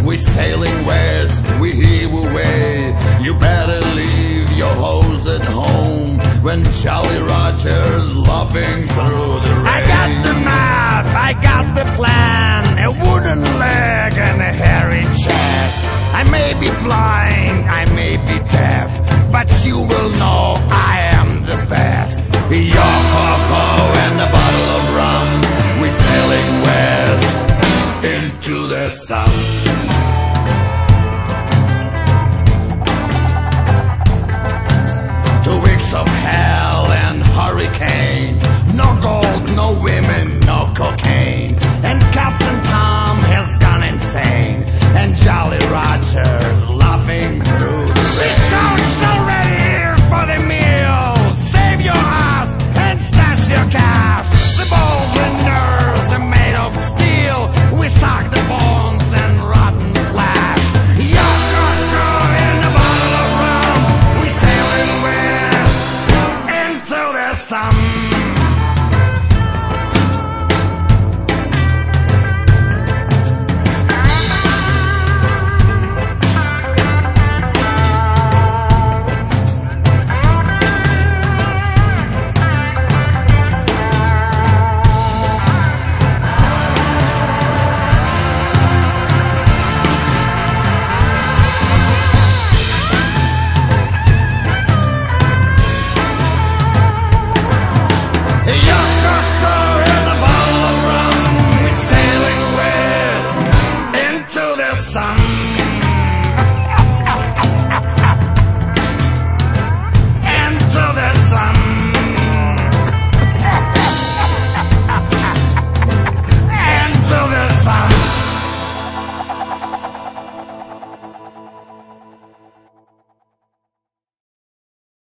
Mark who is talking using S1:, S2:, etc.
S1: we sailing west, we heave away. You better leave your hose at home when Jolly Roger's laughing through the rain.
S2: I got the map, I got the plan, a wooden leg and a hairy chest. I may be blind, I may be deaf, but you will know I am the best.
S1: Yo-ho-ho and a bottle of rum, we sailing west into the sun.